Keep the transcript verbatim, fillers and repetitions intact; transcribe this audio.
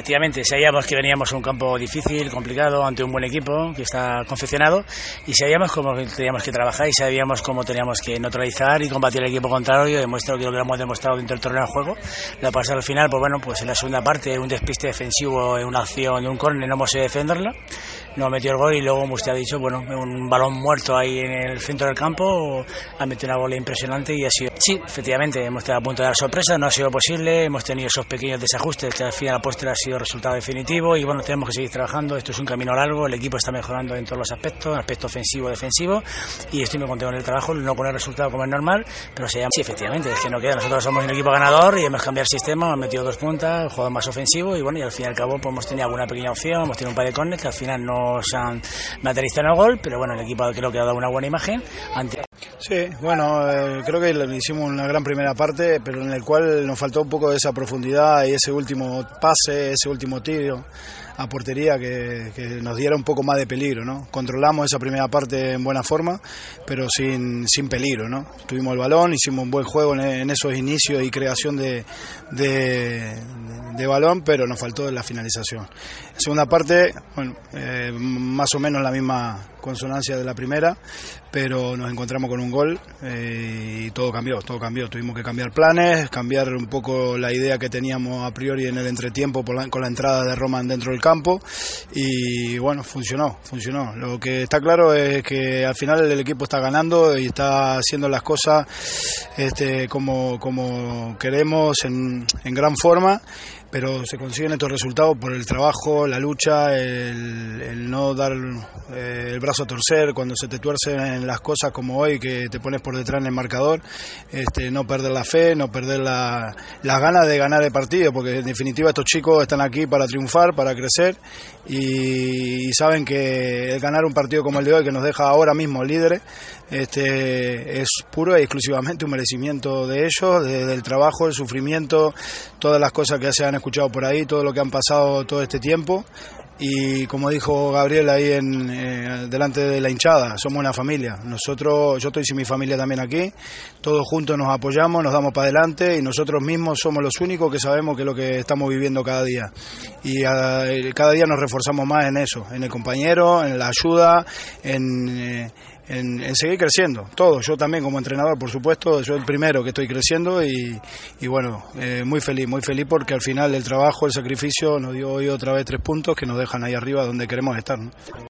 efectivamente, sabíamos que veníamos a un campo difícil, complicado, ante un buen equipo que está confeccionado y sabíamos cómo teníamos que trabajar y sabíamos cómo teníamos que neutralizar y combatir al equipo contrario. Demuestro que lo que hemos demostrado dentro del torneo de juego. Lo que pasa al final, pues bueno, pues en la segunda parte, un despiste defensivo, en una acción de un córner, no hemos sabido defenderla, no metió el gol y luego, como usted ha dicho, bueno, un balón muerto ahí en el centro del campo, ha metido una bola impresionante y ha sido, sí, efectivamente, hemos estado a punto de dar sorpresa, no ha sido posible, hemos tenido esos pequeños desajustes que al final la postre ha sido resultado definitivo y bueno, tenemos que seguir trabajando, esto es un camino largo, el equipo está mejorando en todos los aspectos, aspecto ofensivo, defensivo y estoy muy contento con el trabajo, no con el resultado como es normal, pero se llama, sí, efectivamente, es que no queda, nosotros somos un equipo ganador y hemos cambiado el sistema, hemos metido dos puntas, jugador más ofensivo y bueno, y al fin y al cabo pues hemos tenido alguna pequeña opción, hemos tenido un par de córneres que al final no se han materializado en el gol, pero bueno, el equipo creo que ha dado una buena imagen ante... Sí, bueno, eh, creo que hicimos una gran primera parte, pero en el cual nos faltó un poco de esa profundidad y ese último pase, ese último tiro a portería que, que nos diera un poco más de peligro, ¿no? Controlamos esa primera parte en buena forma, pero sin, sin peligro, ¿no? Tuvimos el balón, hicimos un buen juego en, en esos inicios y creación de, de, de balón, pero nos faltó la finalización. Segunda parte, bueno, eh, más o menos la misma consonancia de la primera, pero nos encontramos con un gol eh, y todo cambió, todo cambió. Tuvimos que cambiar planes, cambiar un poco la idea que teníamos a priori en el entretiempo por la, con la entrada de Roman dentro del campo y bueno, funcionó, funcionó. Lo que está claro es que al final el equipo está ganando y está haciendo las cosas este, como, como queremos en, en gran forma, pero se consiguen estos resultados por el trabajo, la lucha, el, el no dar eh, el brazo a torcer cuando se te tuercen las cosas como hoy, que te pones por detrás en el marcador, este, no perder la fe, no perder la, las ganas de ganar el partido, porque en definitiva estos chicos están aquí para triunfar, para crecer y, y saben que el ganar un partido como el de hoy, que nos deja ahora mismo líderes, este, es puro y exclusivamente un merecimiento de ellos, de, del trabajo, el sufrimiento, todas las cosas que se han escuchado por ahí, todo lo que han pasado todo este tiempo y como dijo Gabriel ahí en, eh, delante de la hinchada, somos una familia, nosotros, yo estoy sin mi familia también aquí, todos juntos nos apoyamos, nos damos para adelante y nosotros mismos somos los únicos que sabemos que es lo que estamos viviendo cada día y a, cada día nos reforzamos más en eso, en el compañero, en la ayuda, en... Eh, En, en seguir creciendo, todos, yo también como entrenador por supuesto, soy el primero que estoy creciendo y, y bueno, eh, muy feliz, muy feliz porque al final el trabajo, el sacrificio nos dio hoy otra vez tres puntos que nos dejan ahí arriba donde queremos estar, ¿no?